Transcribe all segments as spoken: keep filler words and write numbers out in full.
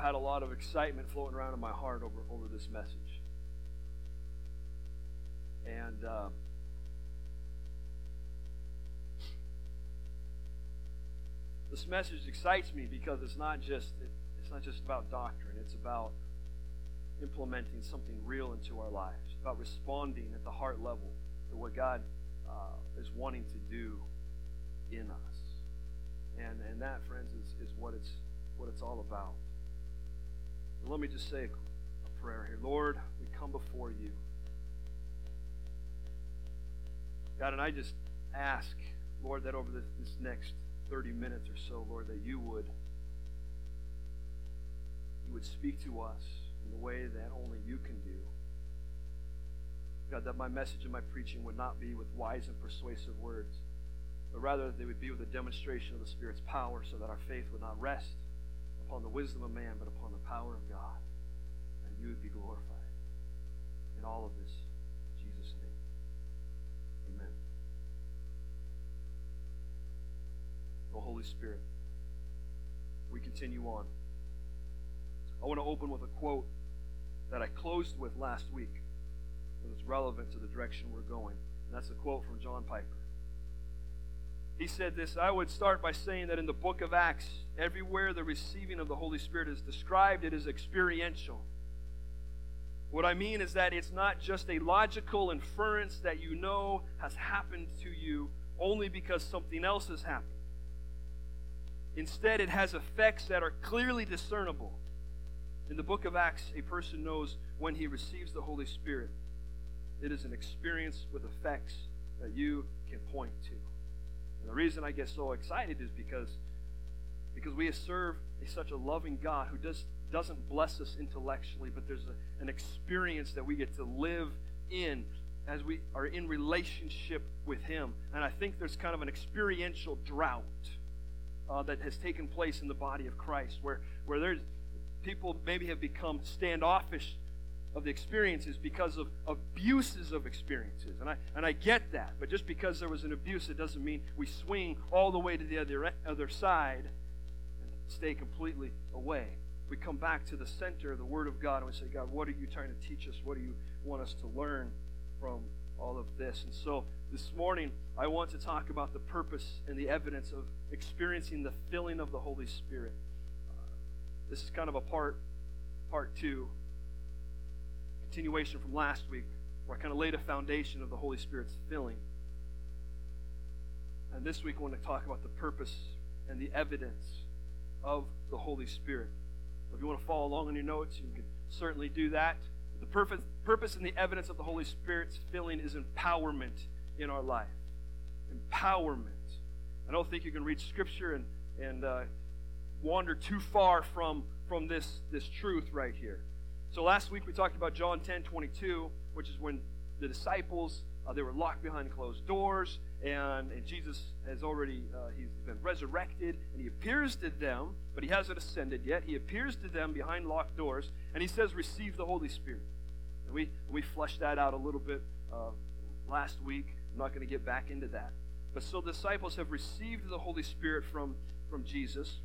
had a lot of excitement floating around in my heart over, over this message. And uh, this message excites me because it's not just it, it's not just about doctrine. It's about implementing something real into our lives. It's about responding at the heart level to what God uh, is wanting to do in us. And and that, friends, is, is what it's what it's all about. And let me just say a, a prayer here. Lord, we come before you. God, and I just ask, Lord, that over this, this next thirty minutes or so, Lord, that you would you would speak to us in the way that only you can do. God, that my message and my preaching would not be with wise and persuasive words, but rather that they would be with a demonstration of the Spirit's power, so that our faith would not rest upon the wisdom of man, but upon the power of God, and you would be glorified in all of this. In Jesus' name, amen. Oh, Holy Spirit, we continue on. I want to open with a quote that I closed with last week, and it's relevant to the direction we're going. And that's a quote from John Piper. He said this: I would start by saying that in the book of Acts, everywhere the receiving of the Holy Spirit is described, it is experiential. What I mean is that it's not just a logical inference that you know has happened to you only because something else has happened. Instead, it has effects that are clearly discernible. In the book of Acts, a person knows when he receives the Holy Spirit. It is an experience with effects that you can point to. And the reason I get so excited is because, because we serve a, such a loving God who does, doesn't bless us intellectually, but there's a, an experience that we get to live in as we are in relationship with Him. And I think there's kind of an experiential drought uh, that has taken place in the body of Christ, where, where there's people maybe have become standoffish of the experiences because of abuses of experiences. And I and I get that. But just because there was an abuse, it doesn't mean we swing all the way to the other, other side and stay completely away. We come back to the center of the Word of God and we say, God, what are you trying to teach us? What do you want us to learn from all of this? And so this morning, I want to talk about the purpose and the evidence of experiencing the filling of the Holy Spirit. This is kind of a part, part two, continuation from last week, where I kind of laid a foundation of the Holy Spirit's filling. And this week I want to talk about the purpose and the evidence of the Holy Spirit. If you want to follow along on your notes, you can certainly do that. The purpose, purpose and the evidence of the Holy Spirit's filling is empowerment in our life. Empowerment. I don't think you can read Scripture and, and uh, wander too far from, from this, this truth right here. So last week we talked about John ten twenty-two, which is when the disciples, uh, they were locked behind closed doors, and, and Jesus has already, uh, he's been resurrected, and he appears to them, but he hasn't ascended yet. He appears to them behind locked doors, and he says, receive the Holy Spirit. And we, we fleshed that out a little bit uh, last week. I'm not going to get back into that. But so the disciples have received the Holy Spirit from, from Jesus.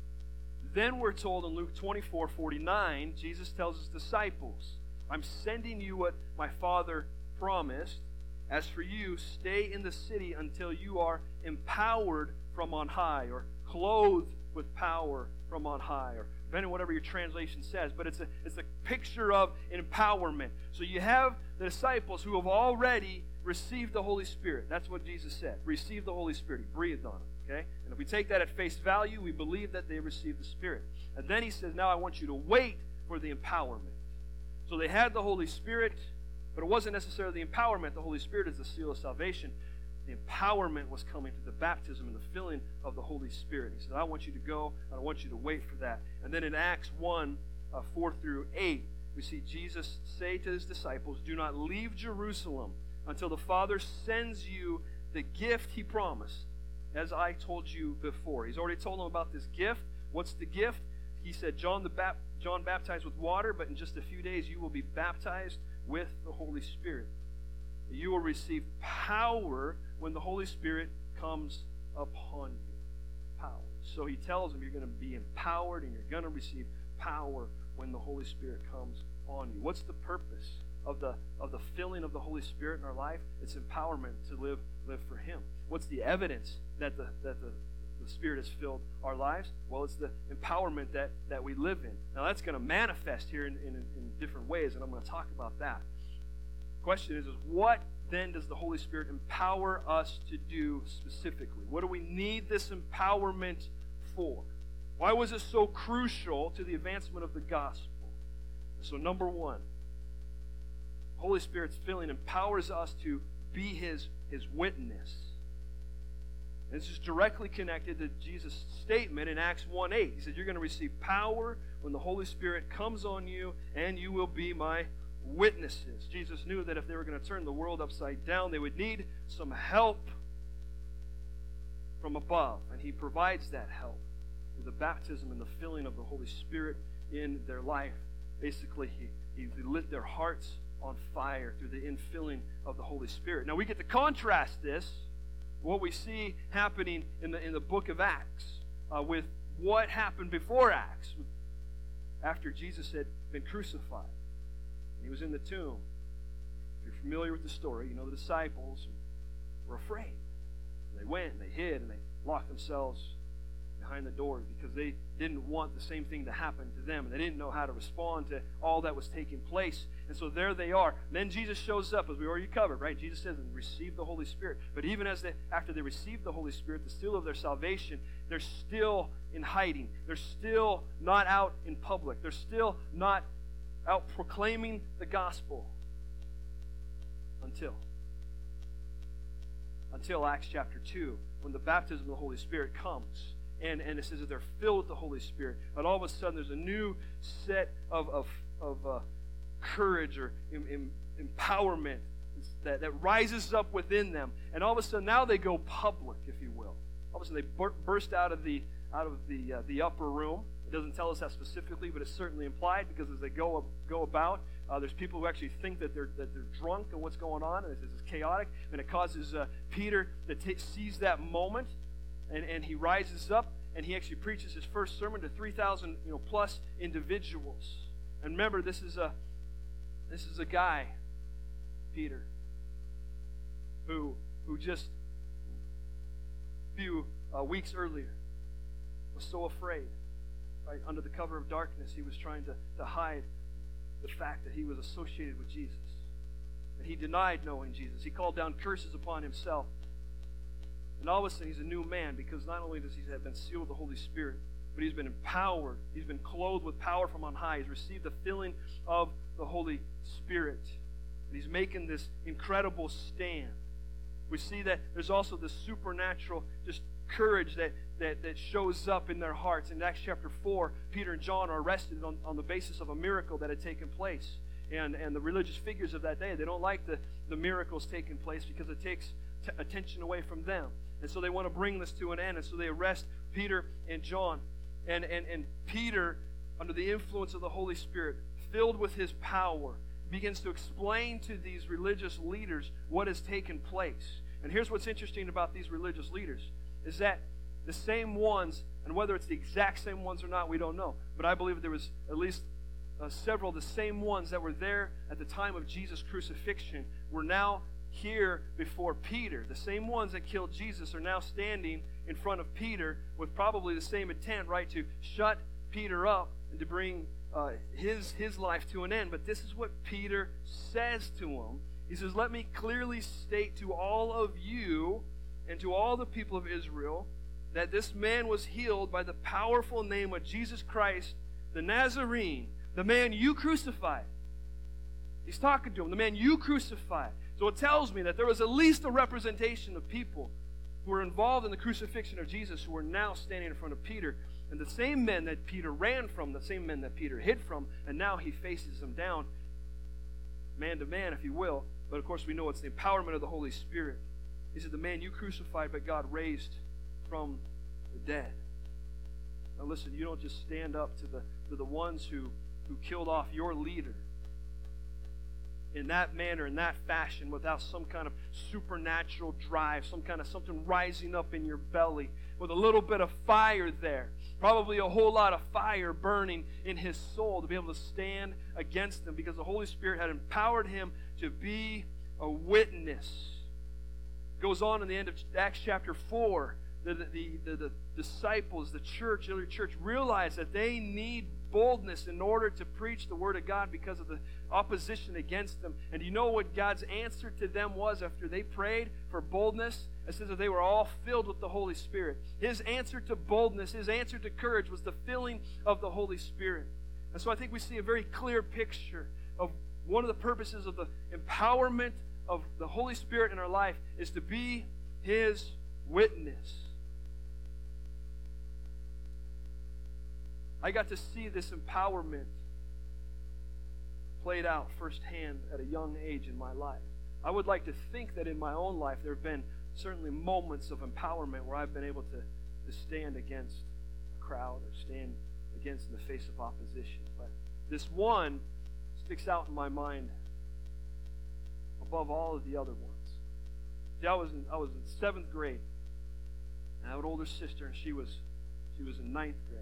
Then we're told in Luke twenty-four forty-nine, Jesus tells his disciples, I'm sending you what my Father promised. As for you, stay in the city until you are empowered from on high, or clothed with power from on high, or depending on whatever your translation says. But it's a, it's a picture of empowerment. So you have the disciples who have already received the Holy Spirit. That's what Jesus said. Receive the Holy Spirit. He breathed on them. Okay? And if we take that at face value, we believe that they received the Spirit. And then he says, now I want you to wait for the empowerment. So they had the Holy Spirit, but it wasn't necessarily the empowerment. The Holy Spirit is the seal of salvation. The empowerment was coming through the baptism and the filling of the Holy Spirit. He said, I want you to go, and I want you to wait for that. And then in Acts one, uh, four through eight, we see Jesus say to his disciples, do not leave Jerusalem until the Father sends you the gift he promised, as I told you before. He's already told them about this gift. What's the gift? He said, John the Bap- John baptized with water, but in just a few days you will be baptized with the Holy Spirit. You will receive power when the Holy Spirit comes upon you. Power. So he tells them you're going to be empowered and you're going to receive power when the Holy Spirit comes on you. What's the purpose of the of the filling of the Holy Spirit in our life? It's empowerment to live live for Him. What's the evidence that the that the, the Spirit has filled our lives? Well, it's the empowerment that, that we live in. Now that's going to manifest here in, in, in different ways, and I'm going to talk about that. The question is, is what then does the Holy Spirit empower us to do specifically? What do we need this empowerment for? Why was it so crucial to the advancement of the gospel? So number one, Holy Spirit's filling empowers us to be His, His witness. And this is directly connected to Jesus' statement in Acts one eight. He said, you're going to receive power when the Holy Spirit comes on you, and you will be my witnesses. Jesus knew that if they were going to turn the world upside down, they would need some help from above. And He provides that help through the baptism and the filling of the Holy Spirit in their life. Basically, He, he lit their hearts on fire through the infilling of the Holy Spirit. Now we get to contrast this, what we see happening in the in the book of Acts, uh, with what happened before Acts, after Jesus had been crucified. And He was in the tomb. If you're familiar with the story, you know the disciples were afraid. They went and they hid and they locked themselves behind the doors because they didn't want the same thing to happen to them, and they didn't know how to respond to all that was taking place. And so there they are. And then Jesus shows up, as we already covered, right? Jesus says, and receive the Holy Spirit. But even as they, after they receive the Holy Spirit, the seal of their salvation, they're still in hiding. They're still not out in public. They're still not out proclaiming the gospel until until Acts chapter two, when the baptism of the Holy Spirit comes. And, and it says that they're filled with the Holy Spirit. And all of a sudden there's a new set of, of, of uh, courage or em, em, empowerment that, that rises up within them. And all of a sudden now they go public, if you will. All of a sudden they bur- burst out of the out of the uh, the upper room. It doesn't tell us that specifically, but it's certainly implied, because as they go go about, uh, there's people who actually think that they're that they're drunk and what's going on, and it's, it's chaotic, and it causes uh, Peter to t- seize that moment. And, and he rises up, and he actually preaches his first sermon to three thousand, you know, plus individuals. And remember, this is a this is a guy, Peter, who who just a few uh, weeks earlier was so afraid. Right, under the cover of darkness, he was trying to, to hide the fact that he was associated with Jesus. And he denied knowing Jesus. He called down curses upon himself. And all of a sudden, he's a new man, because not only does he have been sealed with the Holy Spirit, but he's been empowered. He's been clothed with power from on high. He's received the filling of the Holy Spirit. And he's making this incredible stand. We see that there's also this supernatural just courage that, that, that shows up in their hearts. In Acts chapter four, Peter and John are arrested on, on the basis of a miracle that had taken place. And, and the religious figures of that day, they don't like the, the miracles taking place because it takes t- attention away from them. And so they want to bring this to an end. And so they arrest Peter and John. And, and, and Peter, under the influence of the Holy Spirit, filled with his power, begins to explain to these religious leaders what has taken place. And here's what's interesting about these religious leaders, is that the same ones, and whether it's the exact same ones or not, we don't know. But I believe there was at least uh, several of the same ones that were there at the time of Jesus' crucifixion were now here before Peter. The same ones that killed Jesus are now standing in front of Peter with probably the same intent, right, to shut Peter up and to bring uh, his, his life to an end. But this is what Peter says to him. He says, "Let me clearly state to all of you and to all the people of Israel that this man was healed by the powerful name of Jesus Christ, the Nazarene, the man you crucified." He's talking to him, the man you crucified. So it tells me that there was at least a representation of people who were involved in the crucifixion of Jesus who were now standing in front of Peter. And the same men that Peter ran from, the same men that Peter hid from, and now he faces them down, man to man, if you will. But of course we know it's the empowerment of the Holy Spirit. He said, the man you crucified, but God raised from the dead. Now listen, you don't just stand up to the, to the ones who, who killed off your leader in that manner, in that fashion, without some kind of supernatural drive, some kind of something rising up in your belly with a little bit of fire there. Probably a whole lot of fire burning in his soul to be able to stand against them, because the Holy Spirit had empowered him to be a witness. It goes on in the end of Acts chapter four. The, the, the, the disciples, the church, the early church, realized that they need boldness in order to preach the Word of God because of the opposition against them. And do you know what God's answer to them was after they prayed for boldness? It says that they were all filled with the Holy Spirit. His answer to boldness, his answer to courage was the filling of the Holy Spirit. And so I think we see a very clear picture of one of the purposes of the empowerment of the Holy Spirit in our life is to be His witness. I got to see this empowerment played out firsthand at a young age in my life. I would like to think that in my own life there have been certainly moments of empowerment where I've been able to, to stand against a crowd or stand against in the face of opposition. But this one sticks out in my mind above all of the other ones. See, I was in, I was in seventh grade, and I had an older sister, and she was she was in ninth grade.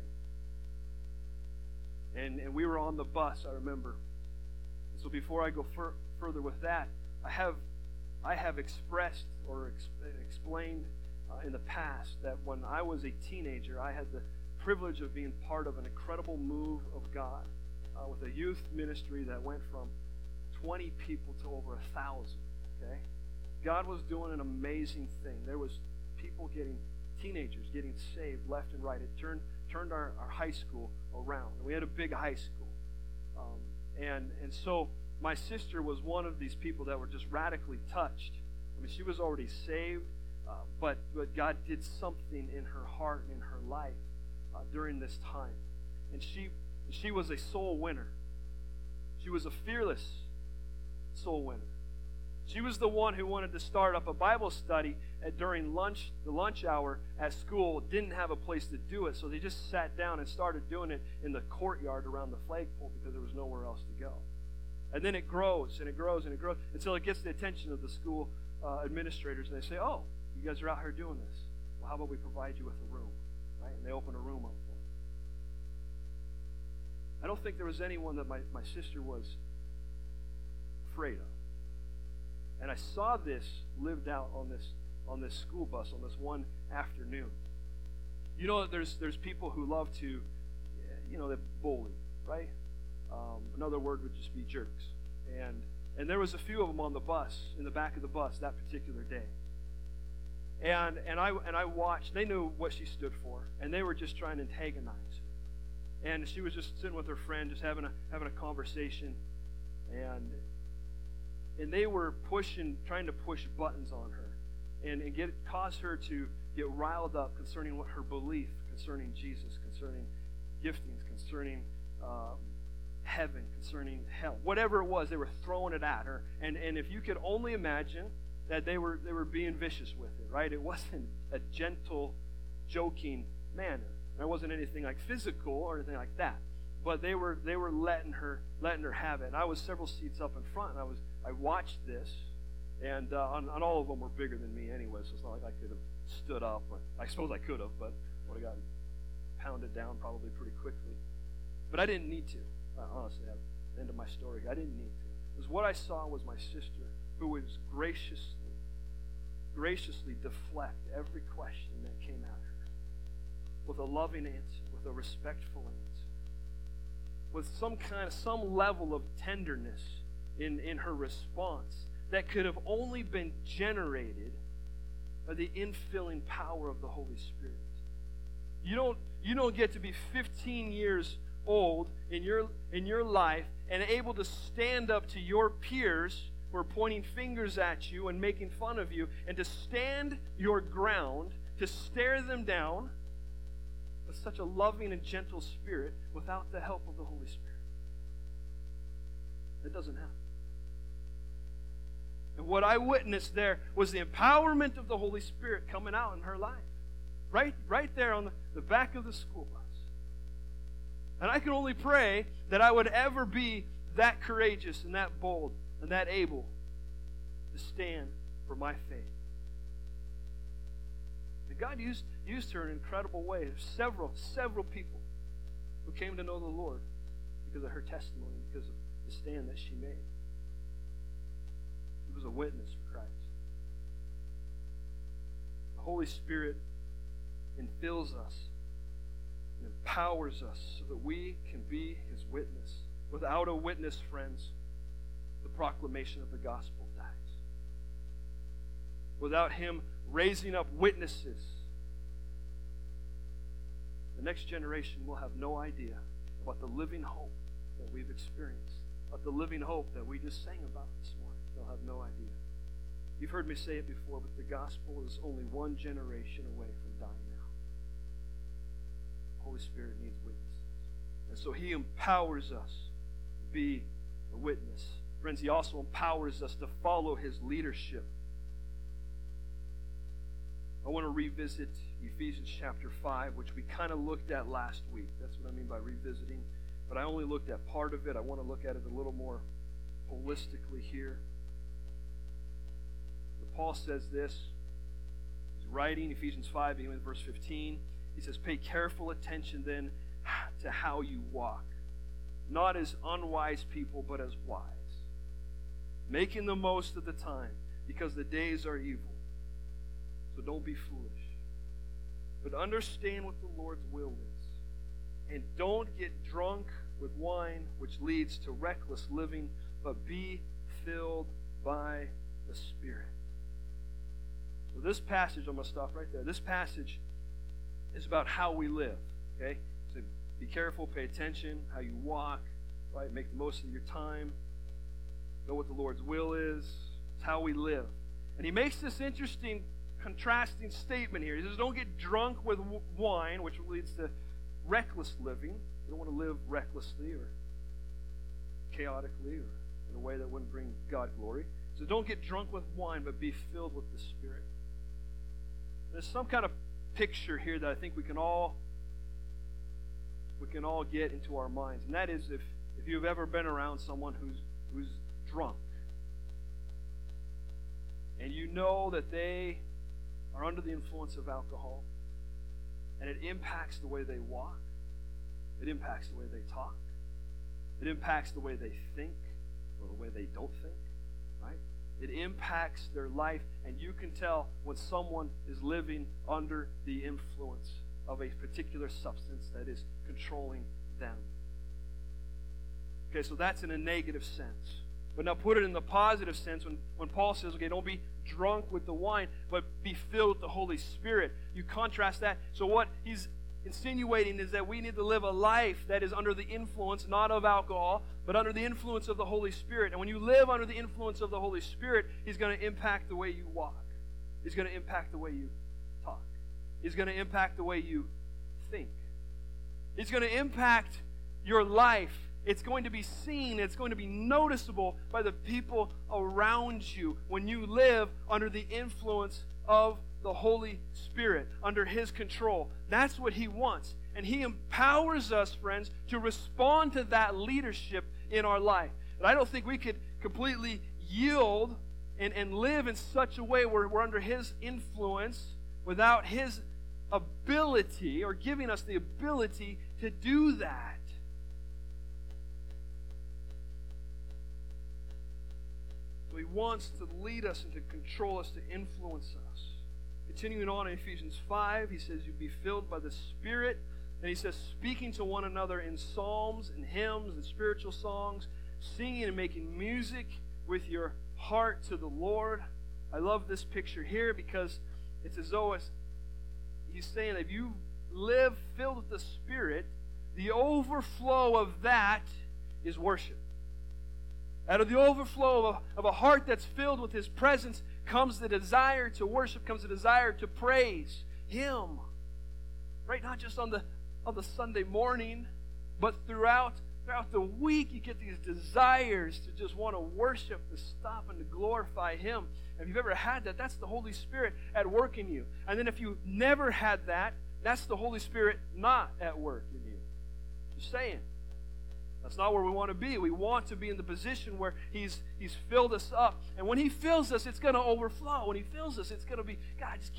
And, and we were on the bus, I remember. And so before I go fur, further with that, I have I have expressed or ex, explained uh, in the past that when I was a teenager, I had the privilege of being part of an incredible move of God uh, with a youth ministry that went from twenty people to over a thousand. Okay, God was doing an amazing thing. There was people getting, teenagers getting saved left and right. It turned turned our, our high school around. We had a big high school. Um, and, and so my sister was one of these people that were just radically touched. I mean, she was already saved, uh, but, but God did something in her heart and in her life uh, during this time. And she, she was a soul winner. She was a fearless soul winner. She was the one who wanted to start up a Bible study at, during lunch, the lunch hour at school. Didn't have a place to do it, so they just sat down and started doing it in the courtyard around the flagpole because there was nowhere else to go. And then it grows and it grows and it grows until it gets the attention of the school uh, administrators, and they say, "Oh, you guys are out here doing this. Well, how about we provide you with a room?" Right? And they open a room up for them. I don't think there was anyone that my, my sister was afraid of. And I saw this lived out on this on this school bus on this one afternoon. You know that there's there's people who love to, you know, they bully, right? Um, another word would just be jerks. And and there was a few of them on the bus, in the back of the bus that particular day. And and I and I watched. They knew what she stood for, and they were just trying to antagonize her. And she was just sitting with her friend, just having a having a conversation, and. And they were pushing, trying to push buttons on her and, and get cause her to get riled up concerning what her belief concerning Jesus, concerning giftings, concerning um, heaven, concerning hell. Whatever it was, they were throwing it at her. And, and if you could only imagine that they were they were being vicious with it, right? It wasn't a gentle, joking manner. It wasn't anything like physical or anything like that. But they were they were letting her letting her have it. And I was several seats up in front, and I was I watched this, and uh, on, on all of them were bigger than me anyway, so it's not like I could have stood up. Or, I suppose I could have, but would have gotten pounded down probably pretty quickly. But I didn't need to. Uh, honestly, at the end of my story, I didn't need to. Because what I saw was my sister, who was graciously, graciously deflect every question that came at her with a loving answer, with a respectful answer, with some kind of some level of tenderness in, in her response that could have only been generated by the infilling power of the Holy Spirit. You don't you don't get to be fifteen years old in your in your life and able to stand up to your peers who are pointing fingers at you and making fun of you, and to stand your ground, to stare them down with such a loving and gentle spirit without the help of the Holy Spirit. It doesn't happen. And what I witnessed there was the empowerment of the Holy Spirit coming out in her life. Right, right there on the, the back of the school bus. And I can only pray that I would ever be that courageous and that bold and that able to stand for my faith. God used, used her in an incredible way. There's several, several people who came to know the Lord because of her testimony, because of the stand that she made. She was a witness for Christ. The Holy Spirit infills us and empowers us so that we can be His witness. Without a witness, friends, the proclamation of the gospel dies. Without Him raising up witnesses, the next generation will have no idea about the living hope that we've experienced, about the living hope that we just sang about this morning. They'll have no idea. You've heard me say it before, but the gospel is only one generation away from dying out. The Holy Spirit needs witnesses. And so He empowers us to be a witness. Friends, He also empowers us to follow His leadership. I want to revisit Ephesians chapter five, which we kind of looked at last week. That's what I mean by revisiting. But I only looked at part of it. I want to look at it a little more holistically here. But Paul says this. He's writing Ephesians five, beginning with verse fifteen. He says, "Pay careful attention then to how you walk, not as unwise people, but as wise, making the most of the time, because the days are evil. So don't be foolish, but understand what the Lord's will is. And don't get drunk with wine, which leads to reckless living, but be filled by the Spirit." So this passage, I'm going to stop right there. This passage is about how we live. Okay? So be careful, pay attention, how you walk, right? Make the most of your time. Know what the Lord's will is. It's how we live. And he makes this interesting contrasting statement here. He says, don't get drunk with wine, which leads to reckless living. You don't want to live recklessly or chaotically or in a way that wouldn't bring God glory. So don't get drunk with wine, but be filled with the Spirit. There's some kind of picture here that I think we can all we can all get into our minds, and that is if if you've ever been around someone who's who's drunk, and you know that they are under the influence of alcohol, and it impacts the way they walk, it impacts the way they talk, it impacts the way they think or the way they don't think, right? It impacts their life, and you can tell when someone is living under the influence of a particular substance that is controlling them. Okay, so that's in a negative sense. But now put it in the positive sense when, when Paul says, okay, don't be drunk with the wine, but be filled with the Holy Spirit. You contrast that. So what he's insinuating is that we need to live a life that is under the influence, not of alcohol, but under the influence of the Holy Spirit. And when you live under the influence of the Holy Spirit, He's going to impact the way you walk. He's going to impact the way you talk. He's going to impact the way you think. He's going to impact your life. It's going to be seen, it's going to be noticeable by the people around you when you live under the influence of the Holy Spirit, under His control. That's what He wants. And He empowers us, friends, to respond to that leadership in our life. But I don't think we could completely yield and, and live in such a way where we're under His influence without His ability or giving us the ability to do that. So He wants to lead us and to control us, to influence us. Continuing on in Ephesians five, he says, you be filled by the Spirit. And he says, speaking to one another in psalms and hymns and spiritual songs, singing and making music with your heart to the Lord. I love this picture here because it's as though it's, he's saying that if you live filled with the Spirit, the overflow of that is worship. Out of the overflow of a, of a heart that's filled with His presence comes the desire to worship, comes the desire to praise Him. Right? Not just on the on the Sunday morning, but throughout throughout the week you get these desires to just want to worship, to stop and to glorify Him. And if you've ever had that, that's the Holy Spirit at work in you. And then if you've never had that, that's the Holy Spirit not at work in you. Just saying. That's not where we want to be. We want to be in the position where He's He's filled us up. And when He fills us, it's going to overflow. When He fills us, it's going to be, God, I just can't,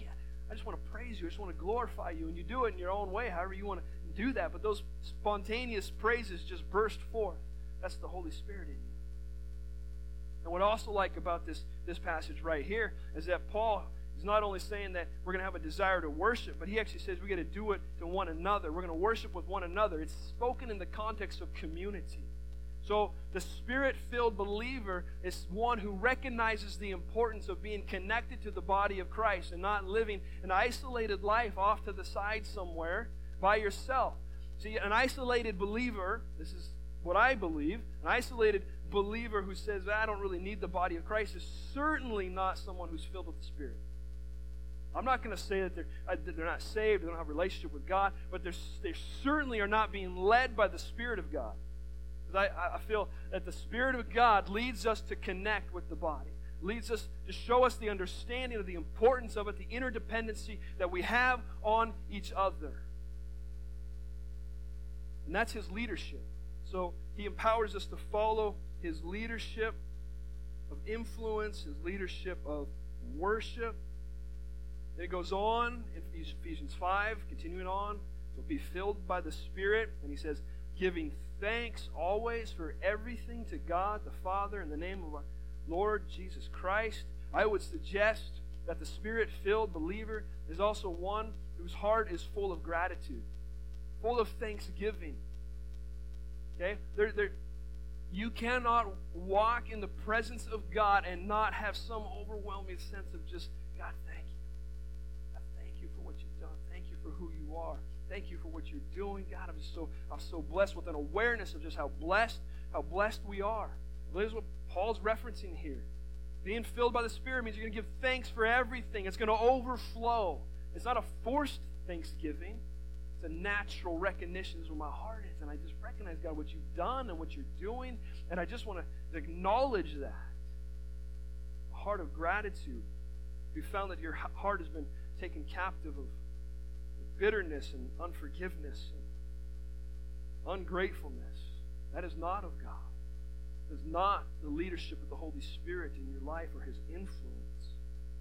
I just want to praise you. I just want to glorify you. And you do it in your own way, however you want to do that. But those spontaneous praises just burst forth. That's the Holy Spirit in you. And what I also like about this, this passage right here is that Paul is not only saying that we're going to have a desire to worship, but he actually says we're going to do it to one another. We're going to worship with one another. It's spoken in the context of community. So the Spirit-filled believer is one who recognizes the importance of being connected to the body of Christ and not living an isolated life off to the side somewhere by yourself. See, an isolated believer, this is what I believe, an isolated believer who says, I don't really need the body of Christ, is certainly not someone who's filled with the Spirit. I'm not going to say that they're, uh, that they're not saved, they don't have a relationship with God, but they're, they certainly are not being led by the Spirit of God. Because I, I feel that the Spirit of God leads us to connect with the body, leads us to show us the understanding of the importance of it, the interdependency that we have on each other. And that's His leadership. So He empowers us to follow His leadership of influence, His leadership of worship. Then it goes on in Ephesians five, continuing on, so be filled by the Spirit. And he says, giving thanks always for everything to God the Father in the name of our Lord Jesus Christ. I would suggest that the Spirit-filled believer is also one whose heart is full of gratitude, full of thanksgiving. Okay? There, there, you cannot walk in the presence of God and not have some overwhelming sense of just, God, thank you. God, thank you for what you've done. Thank you for who you are. Thank you for what you're doing. God, I'm just so I'm so blessed with an awareness of just how blessed, how blessed we are. This is what Paul's referencing here. Being filled by the Spirit means you're going to give thanks for everything. It's going to overflow. It's not a forced thanksgiving. It's a natural recognition. This is where my heart is. And I just recognize, God, what you've done and what you're doing. And I just want to acknowledge that. A heart of gratitude. If you found that your heart has been taken captive of bitterness and unforgiveness and ungratefulness, that is not of God. It is not the leadership of the Holy Spirit in your life or His influence.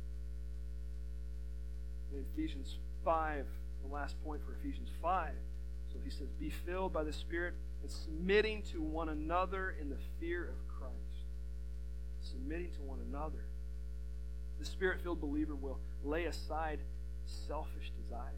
In Ephesians five, the last point for Ephesians five, so he says, be filled by the Spirit and submitting to one another in the fear of Christ. Submitting to one another. The Spirit-filled believer will lay aside selfish desires.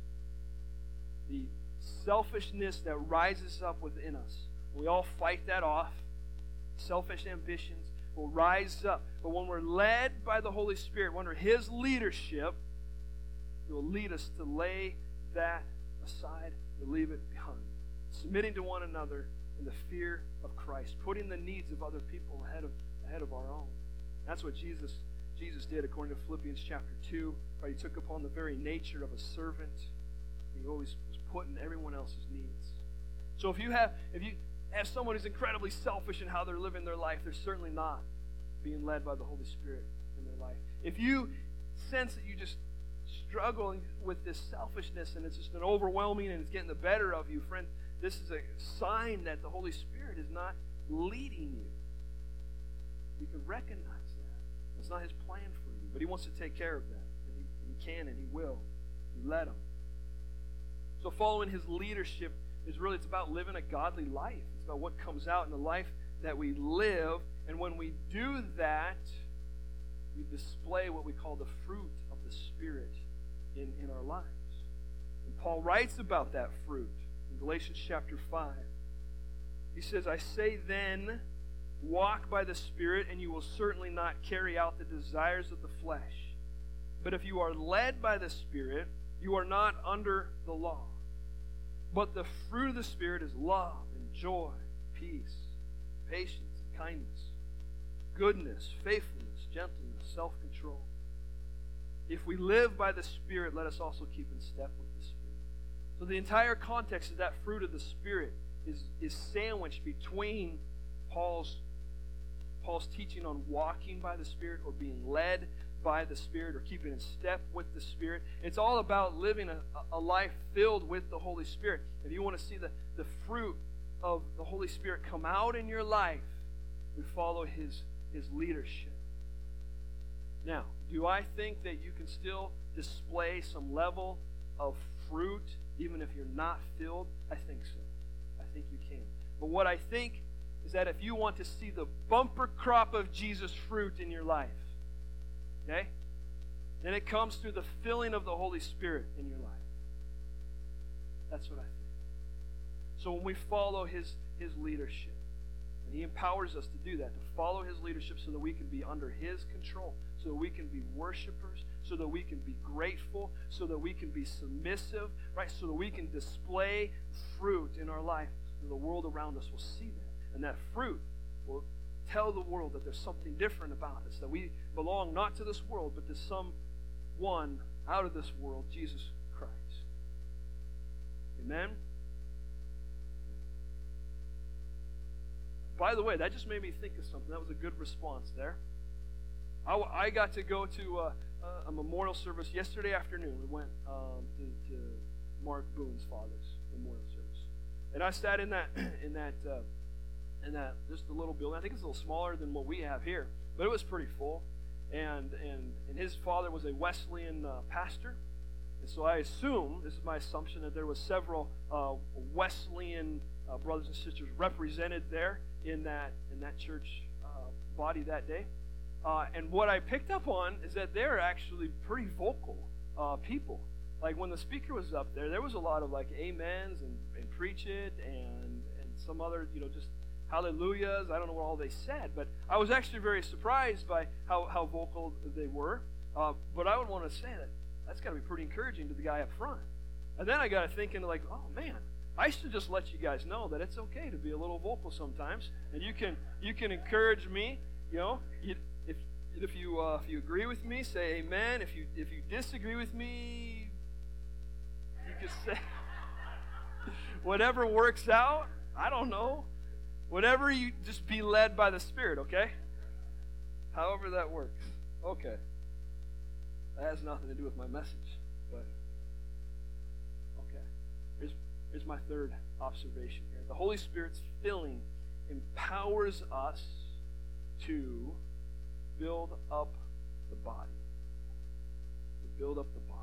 The selfishness that rises up within us. We all fight that off. Selfish ambitions will rise up. But when we're led by the Holy Spirit, under His leadership, He will lead us to lay that aside, to leave it behind. Submitting to one another in the fear of Christ. Putting the needs of other people ahead of, ahead of our own. That's what Jesus, Jesus did according to Philippians chapter two. Right? He took upon the very nature of a servant. He always was putting everyone else's needs. So if you have if you have someone who's incredibly selfish in how they're living their life, they're certainly not being led by the Holy Spirit in their life. If you sense that you just struggle with this selfishness and it's just been overwhelming and it's getting the better of you, friend, this is a sign that the Holy Spirit is not leading you. You can recognize that. That's not His plan for you, but He wants to take care of that. And He, and he can and He will. You let Him. So following His leadership is really, it's about living a godly life. It's about what comes out in the life that we live. And when we do that, we display what we call the fruit of the Spirit in, in our lives. And Paul writes about that fruit in Galatians chapter five. He says, I say then, walk by the Spirit, and you will certainly not carry out the desires of the flesh. But if you are led by the Spirit, you are not under the law. But the fruit of the Spirit is love and joy, peace, patience, and kindness, goodness, faithfulness, gentleness, self-control. If we live by the Spirit, let us also keep in step with the Spirit. So the entire context of that fruit of the Spirit is, is sandwiched between Paul's, Paul's teaching on walking by the Spirit or being led by the Spirit or keeping in step with the Spirit. It's all about living a, a life filled with the Holy Spirit. If you want to see the, the fruit of the Holy Spirit come out in your life, we follow His, His leadership. Now, do I think that you can still display some level of fruit, even if you're not filled? I think so. I think you can. But what I think is that if you want to see the bumper crop of Jesus fruit in your life, okay, then it comes through the filling of the Holy Spirit in your life. That's what I think. So when we follow His, His leadership, and He empowers us to do that, to follow His leadership so that we can be under His control, so that we can be worshipers, so that we can be grateful, so that we can be submissive, right? So that we can display fruit in our life, so the world around us will see that. And that fruit will tell the world that there's something different about us, that we belong not to this world, but to someone out of this world, Jesus Christ. Amen? By the way, that just made me think of something. That was a good response there. I, I got to go to a, a memorial service yesterday afternoon. We went um, to, to Mark Boone's father's memorial service, and I sat in that in that uh, in that just a little building. I think it's a little smaller than what we have here, but it was pretty full. And and and his father was a Wesleyan uh, pastor, and so I assume, this is my assumption, that there was several uh, Wesleyan uh, brothers and sisters represented there in that in that church uh, body that day. Uh, and what I picked up on is that they're actually pretty vocal uh, people. Like when the speaker was up there, there was a lot of like amens and, and preach it and and some other, you know, just hallelujahs. I don't know what all they said, but I was actually very surprised by how, how vocal they were. Uh, but I would want to say that that's got to be pretty encouraging to the guy up front. And then I got to thinking like, oh man, I should just let you guys know that it's okay to be a little vocal sometimes, and you can you can encourage me. You know, you, if if you uh, if you agree with me, say amen. If you if you disagree with me, you can say whatever works out. I don't know. Whatever, you just be led by the Spirit, okay? However that works. Okay. That has nothing to do with my message, but okay. Here's, here's my third observation here. The Holy Spirit's filling empowers us to build up the body. To build up the body.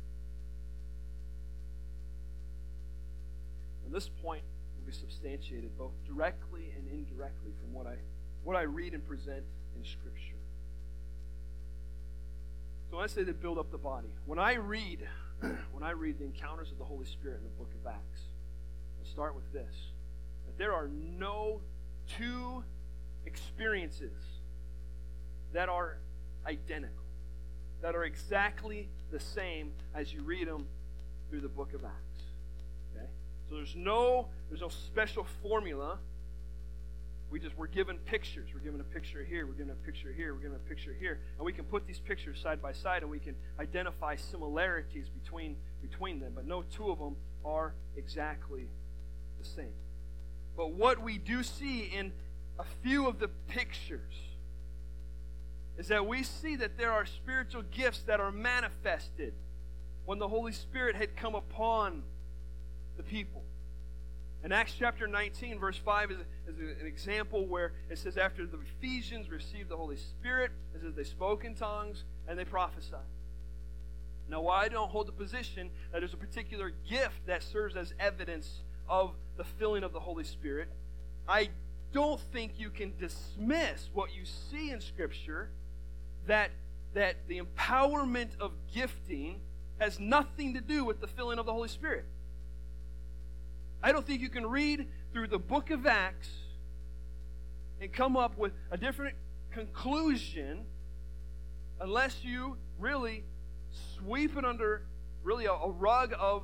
And this point will be substantiated both directly and indirectly from what I what I read and present in Scripture. So when I say to build up the body, when I read when I read the encounters of the Holy Spirit in the book of Acts, I'll start with this: that there are no two experiences that are identical, that are exactly the same as you read them through the book of Acts. Okay? So there's no there's no special formula. We just we're given pictures. We're given a picture here, we're given a picture here, we're given a picture here. And we can put these pictures side by side and we can identify similarities between between them, but no two of them are exactly the same. But what we do see in a few of the pictures is that we see that there are spiritual gifts that are manifested when the Holy Spirit had come upon the people. In Acts chapter nineteen, verse five is, is an example where it says, after the Ephesians received the Holy Spirit, it says they spoke in tongues and they prophesied. Now, while I don't hold the position that there's a particular gift that serves as evidence of the filling of the Holy Spirit, I don't think you can dismiss what you see in Scripture, that, that the empowerment of gifting has nothing to do with the filling of the Holy Spirit. I don't think you can read through the book of Acts and come up with a different conclusion unless you really sweep it under really a, a rug of...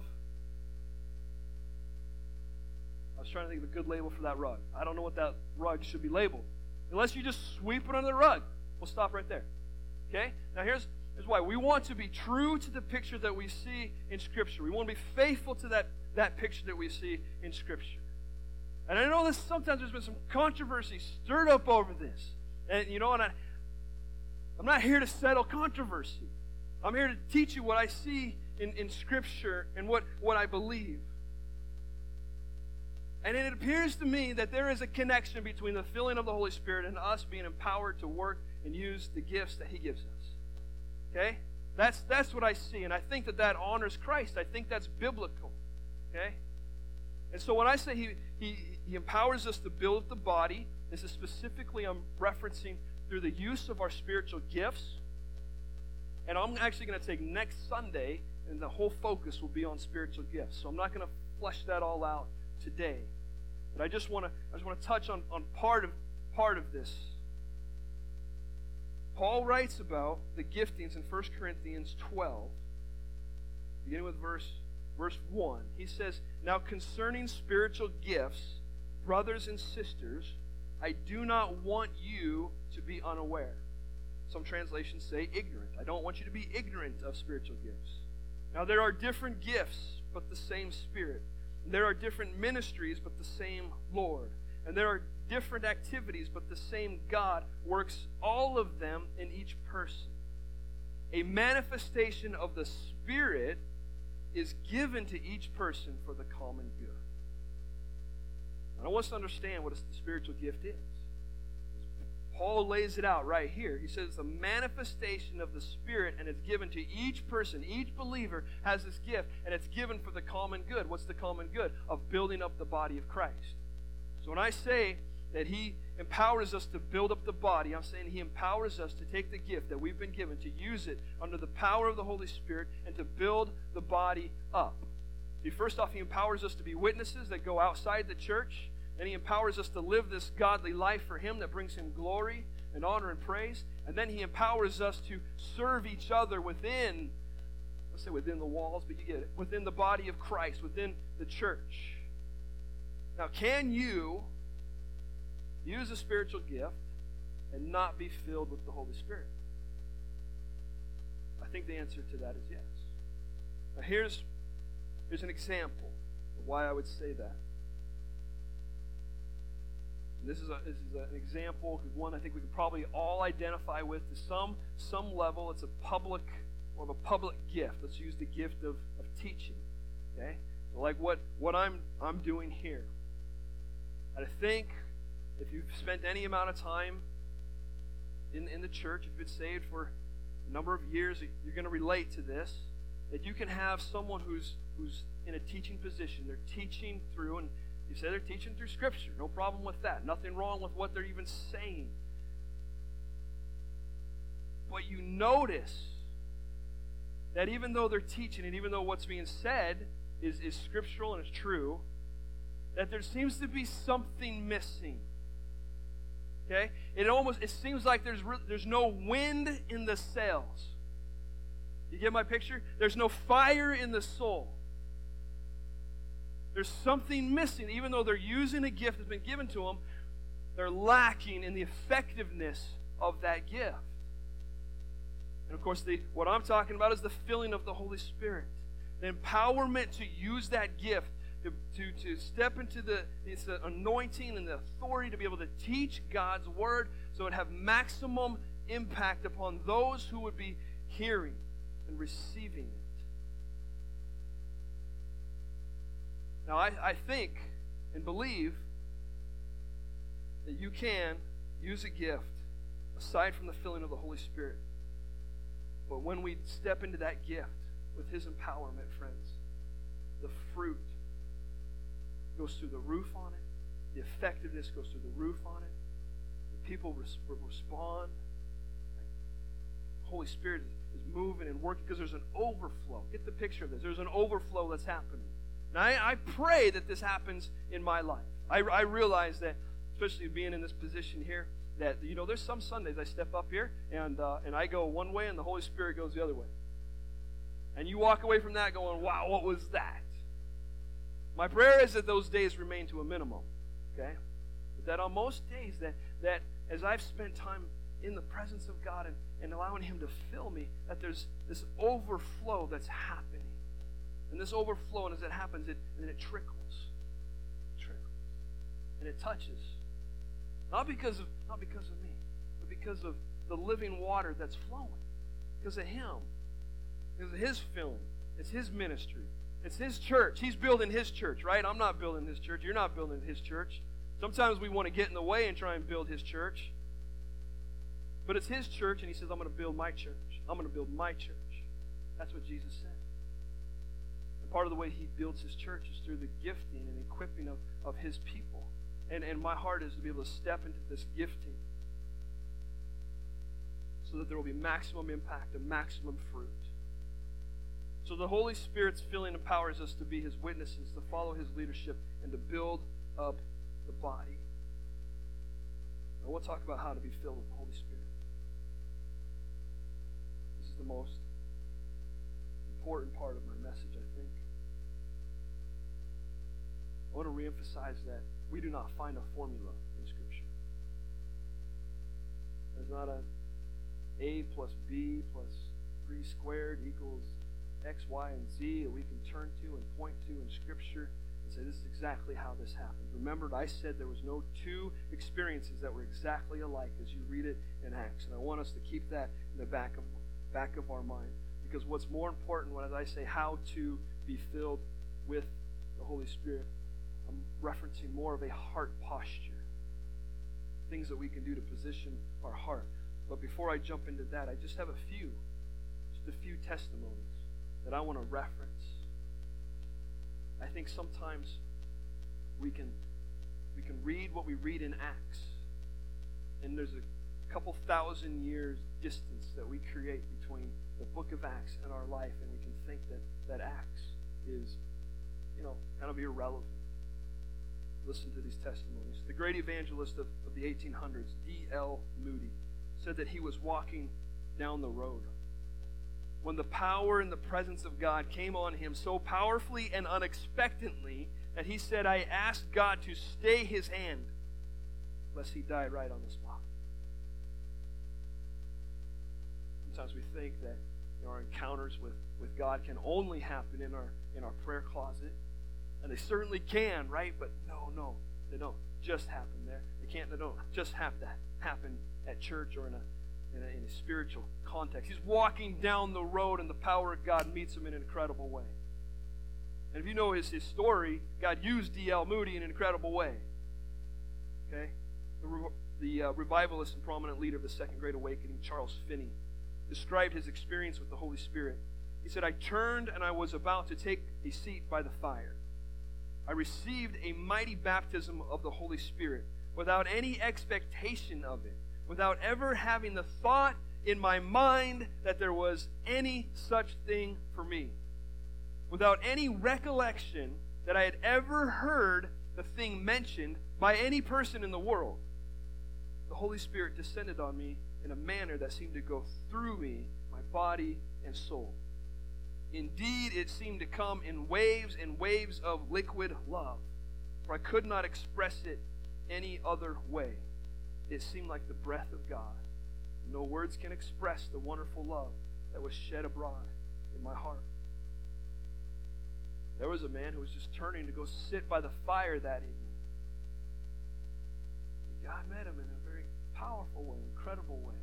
I was trying to think of a good label for that rug. I don't know what that rug should be labeled. Unless you just sweep it under the rug. We'll stop right there. Okay? Now here's, here's why. We want to be true to the picture that we see in Scripture. We want to be faithful to that that picture that we see in Scripture. And I know this sometimes there's been some controversy stirred up over this. And you know, and I, I'm not here to settle controversy. I'm here to teach you what I see in, in Scripture and what, what I believe. And it appears to me that there is a connection between the filling of the Holy Spirit and us being empowered to work and use the gifts that He gives us. Okay? That's, that's what I see, and I think that that honors Christ. I think that's biblical, okay? And so when I say he, he, he empowers us to build up the body, this is specifically I'm referencing through the use of our spiritual gifts. And I'm actually going to take next Sunday, and the whole focus will be on spiritual gifts. So I'm not going to flesh that all out today. But I just want to I just want to touch on, on part of part of this. Paul writes about the giftings in First Corinthians twelve, beginning with verse, verse one. He says, "Now concerning spiritual gifts, brothers and sisters, I do not want you to be unaware." Some translations say ignorant. I don't want you to be ignorant of spiritual gifts. Now there are different gifts, but the same Spirit. There are different ministries, but the same Lord. And there are different activities, but the same God works all of them in each person. A manifestation of the Spirit is given to each person for the common good. And I want us to understand what a spiritual gift is. Paul lays it out right here. He says it's a manifestation of the Spirit, and it's given to each person. Each believer has this gift, and it's given for the common good. What's the common good? Of building up the body of Christ. So when I say that he empowers us to build up the body, I'm saying he empowers us to take the gift that we've been given, to use it under the power of the Holy Spirit, and to build the body up. See, first off, he empowers us to be witnesses that go outside the church. Then he empowers us to live this godly life for him that brings him glory and honor and praise. And then he empowers us to serve each other within, let's say within the walls, but you get it, within the body of Christ, within the church. Now, can you use a spiritual gift and not be filled with the Holy Spirit? I think the answer to that is yes. Now, here's, here's an example of why I would say that. This is, a, this is an example, one I think we can probably all identify with to some, some level. It's a public, or of a public gift. Let's use the gift of, of teaching. Okay? So like what, what I'm, I'm doing here. And I think if you've spent any amount of time in, in the church, if you've been saved for a number of years, you're going to relate to this, that you can have someone who's, who's in a teaching position. They're teaching through, and you say they're teaching through Scripture. No problem with that. Nothing wrong with what they're even saying. But you notice that even though they're teaching, and even though what's being said is, is scriptural and is true, that there seems to be something missing. Okay? It almost it seems like there's there's no wind in the sails. You get my picture? There's no fire in the soul. There's something missing. Even though they're using a gift that's been given to them, they're lacking in the effectiveness of that gift. And of course, the, what I'm talking about is the filling of the Holy Spirit. The empowerment to use that gift, to, to, to step into the, it's the anointing and the authority to be able to teach God's Word so it would have maximum impact upon those who would be hearing and receiving it. Now, I, I think and believe that you can use a gift aside from the filling of the Holy Spirit. But when we step into that gift with His empowerment, friends, the fruit goes through the roof on it. The effectiveness goes through the roof on it. The people res- respond. The Holy Spirit is, is moving and working because there's an overflow. Get the picture of this. There's an overflow that's happening. Now, I, I pray that this happens in my life. I, I realize that, especially being in this position here, that, you know, there's some Sundays I step up here and uh, and I go one way and the Holy Spirit goes the other way. And you walk away from that going, wow, what was that? My prayer is that those days remain to a minimum, okay? But that on most days, that, that as I've spent time in the presence of God and, and allowing Him to fill me, that there's this overflow that's happening. And this overflow, and as it happens, it, and it trickles. It trickles. And it touches. Not because of not because of me, but because of the living water that's flowing. Because of Him. Because of His filling. It's His ministry. It's His church. He's building His church, right? I'm not building His church. You're not building His church. Sometimes we want to get in the way and try and build His church. But it's His church, and He says, I'm going to build my church. I'm going to build my church. That's what Jesus said. And part of the way he builds his church is through the gifting and equipping of, of his people. And, and my heart is to be able to step into this gifting so that there will be maximum impact and maximum fruit. So the Holy Spirit's filling empowers us to be his witnesses, to follow his leadership, and to build up the body. I want to talk about how to be filled with the Holy Spirit. This is the most important part of my message, I think. I want to reemphasize that we do not find a formula in Scripture. There's not a A plus B plus three squared equals X, Y, and Z that we can turn to and point to in Scripture and say, this is exactly how this happened. Remember, I said there was no two experiences that were exactly alike as you read it in Acts. And I want us to keep that in the back of, back of our mind. Because what's more important when I say how to be filled with the Holy Spirit, I'm referencing more of a heart posture. Things that we can do to position our heart. But before I jump into that, I just have a few, just a few testimonies that I want to reference. I think sometimes we can we can read what we read in Acts, and there's a couple thousand years distance that we create between the book of Acts and our life, and we can think that, that Acts is, you know, kind of irrelevant. Listen to these testimonies. The great evangelist of, of the eighteen hundreds, D L Moody, said that he was walking down the road when the power and the presence of God came on him so powerfully and unexpectedly that he said, I asked God to stay his hand lest he died right on the spot. Sometimes we think that, you know, our encounters with, with God can only happen in our in our prayer closet. And they certainly can, right? But no, no, they don't just happen there. They can't, they don't just have to happen at church or in a In a, in a spiritual context. He's walking down the road and the power of God meets him in an incredible way. And if you know his, his story, God used D L Moody in an incredible way. Okay? The, the uh, revivalist and prominent leader of the Second Great Awakening, Charles Finney, described his experience with the Holy Spirit. He said, I turned and I was about to take a seat by the fire. I received a mighty baptism of the Holy Spirit without any expectation of it, without ever having the thought in my mind that there was any such thing for me, without any recollection that I had ever heard the thing mentioned by any person in the world. The Holy Spirit descended on me in a manner that seemed to go through me, my body and soul. Indeed, it seemed to come in waves and waves of liquid love, for I could not express it any other way. It seemed like the breath of God. No words can express the wonderful love that was shed abroad in my heart. There was a man who was just turning to go sit by the fire that evening. And God met him in a very powerful way, incredible way.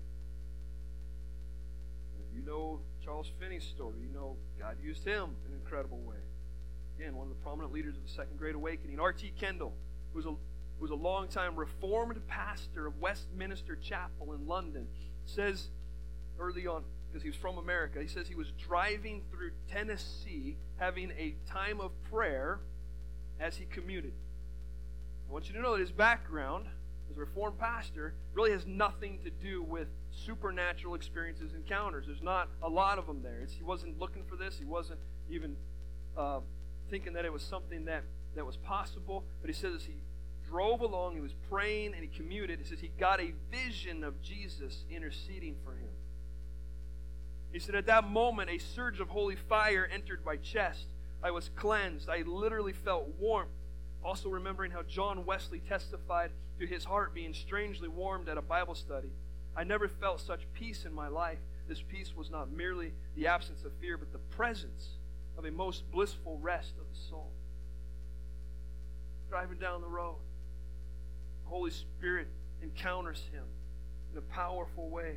And if you know Charles Finney's story, you know God used him in an incredible way. Again, one of the prominent leaders of the Second Great Awakening, R T Kendall, who was a who was a longtime Reformed pastor of Westminster Chapel in London, says early on, because he was from America, he says he was driving through Tennessee having a time of prayer as he commuted. I want you to know that his background as a Reformed pastor really has nothing to do with supernatural experiences, encounters. There's not a lot of them there. It's, he wasn't looking for this. He wasn't even uh, thinking that it was something that, that was possible. But he says as he drove along, he was praying, and he commuted. He says he got a vision of Jesus interceding for him. He said, at that moment, a surge of holy fire entered my chest. I was cleansed. I literally felt warmth. Also remembering how John Wesley testified to his heart being strangely warmed at a Bible study. I never felt such peace in my life. This peace was not merely the absence of fear, but the presence of a most blissful rest of the soul. Driving down the road, Holy Spirit encounters him in a powerful way.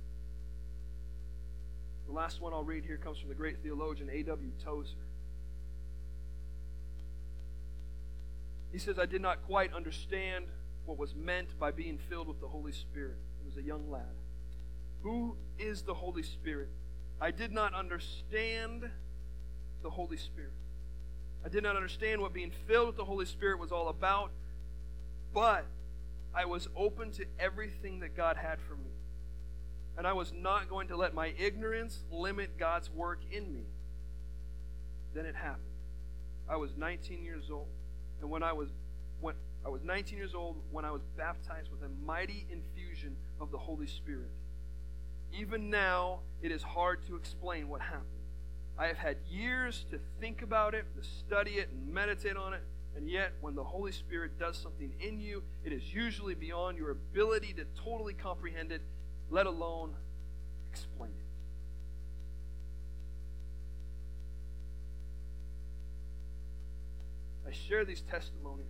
The last one I'll read here comes from the great theologian A W Tozer. He says, I did not quite understand what was meant by being filled with the Holy Spirit. He was a young lad. Who is the Holy Spirit? I did not understand the Holy Spirit. I did not understand what being filled with the Holy Spirit was all about, but I was open to everything that God had for me. And I was not going to let my ignorance limit God's work in me. Then it happened. I was nineteen years old, and when I was when I was nineteen years old when I was baptized with a mighty infusion of the Holy Spirit. Even now, it is hard to explain what happened. I have had years to think about it, to study it, and meditate on it, and yet when the Holy Spirit does something in you, it is usually beyond your ability to totally comprehend it, let alone explain it. I share these testimonies.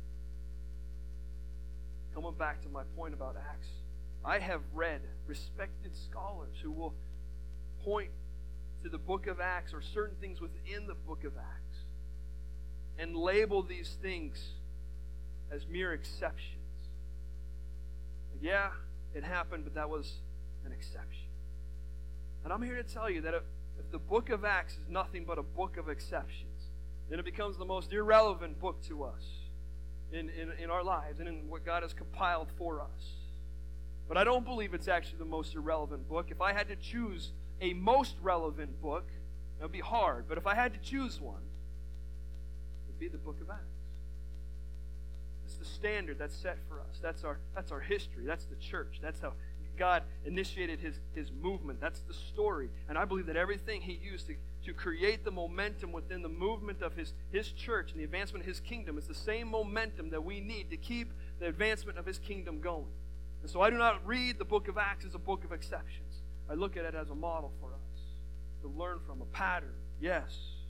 Coming back to my point about Acts, I have read respected scholars who will point to the book of Acts or certain things within the book of Acts and label these things as mere exceptions. Yeah, it happened, but that was an exception. And I'm here to tell you that if, if the book of Acts is nothing but a book of exceptions, then it becomes the most irrelevant book to us in, in, in our lives and in what God has compiled for us. But I don't believe it's actually the most irrelevant book. If I had to choose a most relevant book, it would be hard. But if I had to choose one, it would be the book of Acts. It's the standard that's set for us. That's our, that's our history. That's the church. That's how God initiated his, his movement. That's the story. And I believe that everything he used to, to create the momentum within the movement of his, his church and the advancement of his kingdom is the same momentum that we need to keep the advancement of his kingdom going. And so I do not read the book of Acts as a book of exceptions. I look at it as a model for us to learn from, a pattern. Yes.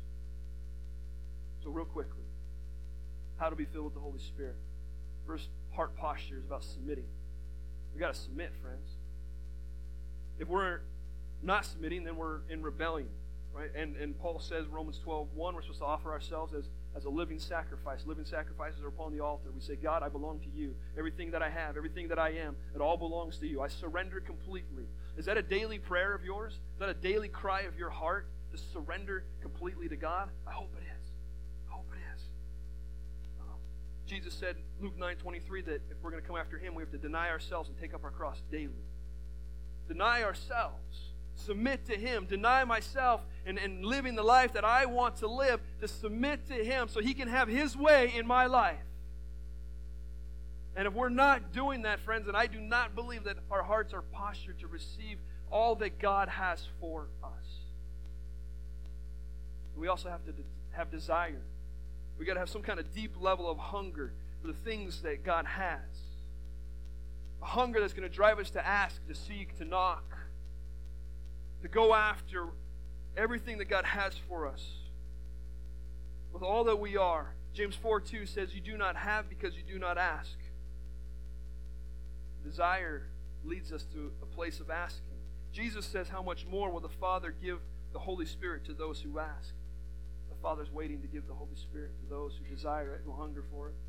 So real quickly, how to be filled with the Holy Spirit. First, heart posture is about submitting. We got to submit, friends. If we're not submitting, then we're in rebellion, right? And and Paul says, Romans twelve one, we're supposed to offer ourselves as, as a living sacrifice. Living sacrifices are upon the altar. We say, God, I belong to you. Everything that I have, everything that I am, it all belongs to you. I surrender completely. Is that a daily prayer of yours? Is that a daily cry of your heart to surrender completely to God? I hope it is. I hope it is. Um, Jesus said, Luke nine twenty-three, that if we're going to come after him, we have to deny ourselves and take up our cross daily. Deny ourselves. Submit to him. Deny myself and, and living the life that I want to live, to submit to him so he can have his way in my life. And if we're not doing that, friends, and I do not believe that our hearts are postured to receive all that God has for us. We also have to de- have desire. We got to have some kind of deep level of hunger for the things that God has. A hunger that's going to drive us to ask, to seek, to knock, to go after everything that God has for us. With all that we are. James four two says, you do not have because you do not ask. Desire leads us to a place of asking. Jesus says, how much more will the Father give the Holy Spirit to those who ask? The Father's waiting to give the Holy Spirit to those who desire it, who hunger for it,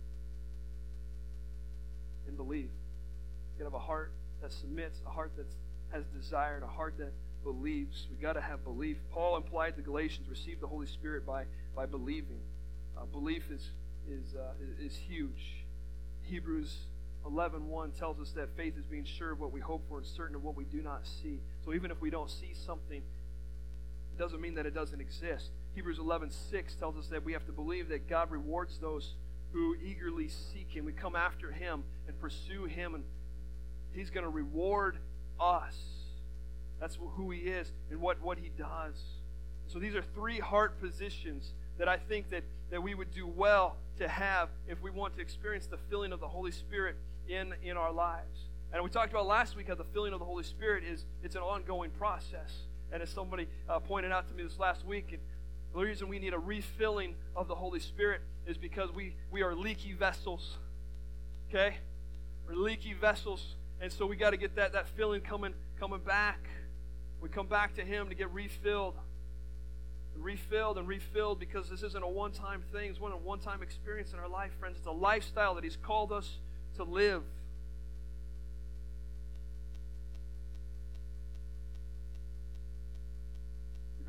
and believe. You gotta have a heart that submits, a heart that has desire, and a heart that believes. We got to have belief. Paul implied the Galatians received the Holy Spirit by, by believing. Uh, belief is is uh, is huge. Hebrews eleven one tells us that faith is being sure of what we hope for and certain of what we do not see. So even if we don't see something, it doesn't mean that it doesn't exist. Hebrews eleven six tells us that we have to believe that God rewards those who eagerly seek him. We come after him and pursue him, and he's going to reward us. That's who he is and what, what he does. So these are three heart positions that I think that, that we would do well to have if we want to experience the filling of the Holy Spirit in, in our lives. And we talked about last week how the filling of the Holy Spirit is it's an ongoing process. And as somebody uh, pointed out to me this last week, it, the reason we need a refilling of the Holy Spirit is because we, we are leaky vessels. Okay? We're leaky vessels. And so we got to get that, that filling coming, coming back. We come back to him to get refilled. Refilled and refilled, because this isn't a one-time thing. It's one a one-time experience in our life, friends. It's a lifestyle that he's called us to live.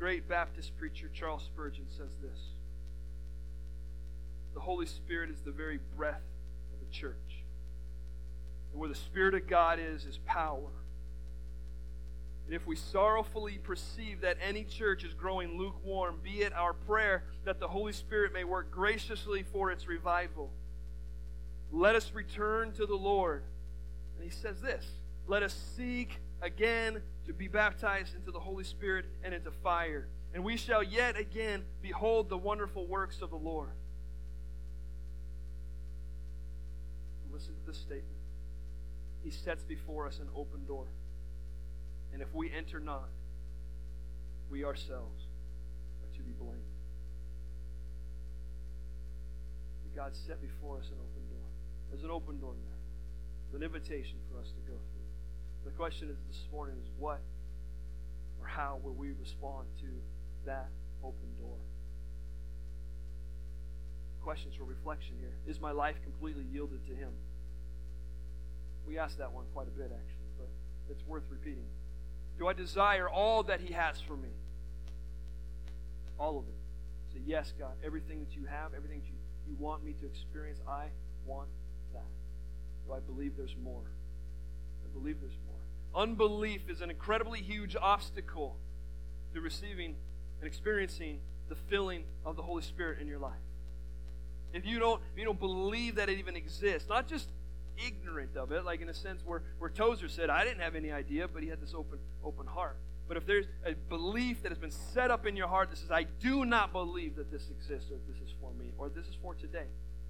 great Baptist preacher Charles Spurgeon says this: the Holy Spirit is the very breath of the church. And where the Spirit of God is, is power. And if we sorrowfully perceive that any church is growing lukewarm, be it our prayer that the Holy Spirit may work graciously for its revival. Let us return to the Lord. And he says this: let us seek again to be baptized into the Holy Spirit and into fire, and we shall yet again behold the wonderful works of the Lord. Listen to this statement. He sets before us an open door. And if we enter not, we ourselves are to be blamed. God set before us an open door. There's an open door there. There's an invitation for us to go through. The question is this morning is what or how will we respond to that open door? Questions for reflection here. Is my life completely yielded to Him? We asked that one quite a bit, actually, but it's worth repeating. Do I desire all that He has for me? All of it. Say, yes, God, everything that you have, everything that you, you want me to experience, I want that. Do I believe there's more? I believe there's more. Unbelief is an incredibly huge obstacle to receiving and experiencing the filling of the Holy Spirit in your life. If you don't, if you don't believe that it even exists, not just ignorant of it, like in a sense where, where Tozer said, I didn't have any idea, but he had this open, open heart. But if there's a belief that has been set up in your heart that says, I do not believe that this exists, or this is for me, or this is for today,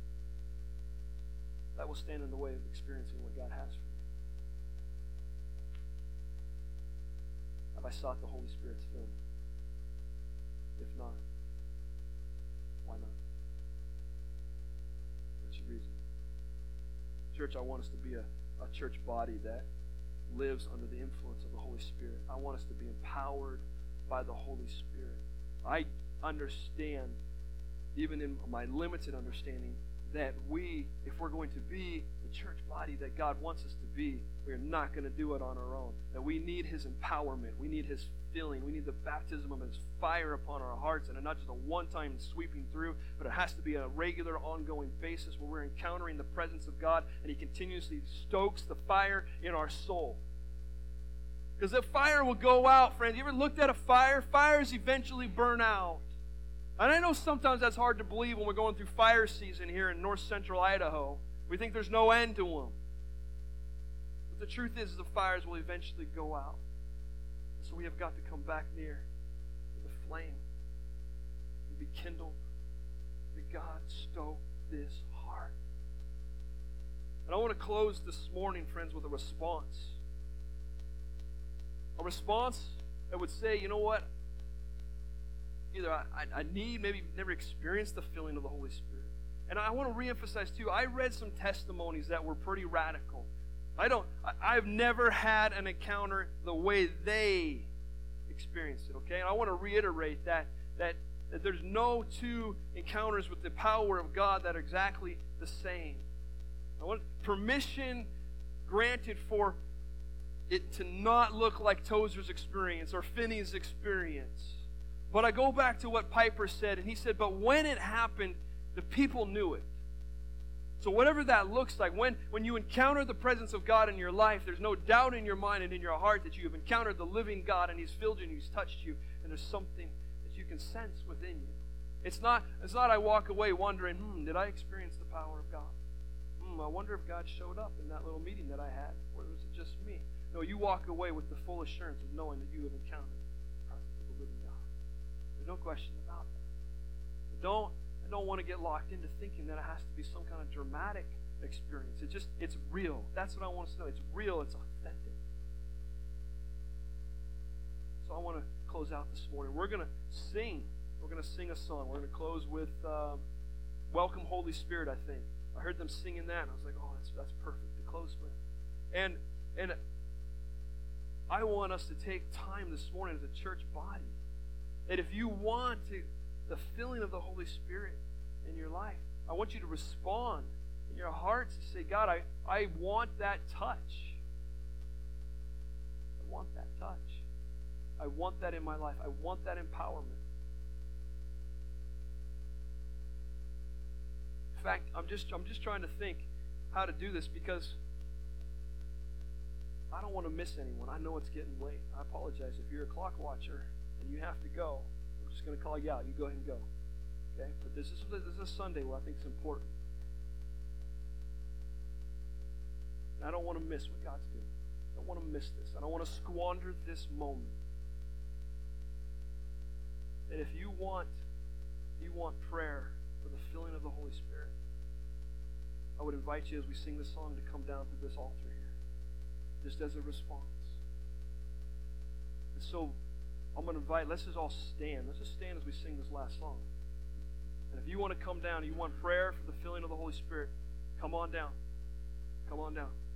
that will stand in the way of experiencing what God has for you. Have I sought the Holy Spirit's filling? If not, why not? What's your reason? Church, I want us to be a, a church body that lives under the influence of the Holy Spirit. I want us to be empowered by the Holy Spirit. I understand, even in my limited understanding, that we, if we're going to be the church body that God wants us to be, we're not going to do it on our own. That we need His empowerment. We need His filling. We need the baptism of His fire upon our hearts, and not just a one-time sweeping through, but it has to be a regular, ongoing basis where we're encountering the presence of God, and He continuously stokes the fire in our soul. Because the fire will go out, friends. You ever looked at a fire? Fires eventually burn out. And I know sometimes that's hard to believe when we're going through fire season here in north central Idaho. We think there's no end to them. But the truth is the fires will eventually go out. So we have got to come back near to the flame and be kindled. May God stoke this heart. And I want to close this morning, friends, with a response. A response that would say, you know what? Either I, I need, maybe never experienced the filling of the Holy Spirit. And I want to reemphasize too, I read some testimonies that were pretty radical. I don't, I, I've never had an encounter the way they experienced it, okay? And I want to reiterate that, that, that there's no two encounters with the power of God that are exactly the same. I want permission granted for it to not look like Tozer's experience or Finney's experience. But I go back to what Piper said, and he said, but when it happened, the people knew it. So whatever that looks like, when, when you encounter the presence of God in your life, there's no doubt in your mind and in your heart that you have encountered the living God, and He's filled you and He's touched you, and there's something that you can sense within you. It's not, it's not I walk away wondering, hmm, did I experience the power of God? Hmm, I wonder if God showed up in that little meeting that I had, or was it just me? No, you walk away with the full assurance of knowing that you have encountered the presence of the living God. There's no question about that. But don't, I don't want to get locked into thinking that it has to be some kind of dramatic experience. It just, it's real. That's what I want us to know. It's real. It's authentic. So I want to close out this morning. We're going to sing. We're going to sing a song. We're going to close with um, Welcome Holy Spirit, I think. I heard them singing that, and I was like, oh, that's, that's perfect to close with. And, and I want us to take time this morning as a church body, that if you want to, the filling of the Holy Spirit in your life, I want you to respond in your hearts to say, God, I, I want that touch. I want that touch. I want that in my life. I want that empowerment. In fact, I'm just I'm just trying to think how to do this because I don't want to miss anyone. I know it's getting late. I apologize if you're a clock watcher and you have to go. I'm just going to call you out. You go ahead and go. Okay? But this is this is a Sunday where I think it's important. And I don't want to miss what God's doing. I don't want to miss this. I don't want to squander this moment. And if you want, if you want prayer for the filling of the Holy Spirit, I would invite you as we sing this song to come down to this altar here, just as a response. And so I'm going to invite, let's just all stand. Let's just stand as we sing this last song. And if you want to come down, you want prayer for the filling of the Holy Spirit, come on down. Come on down.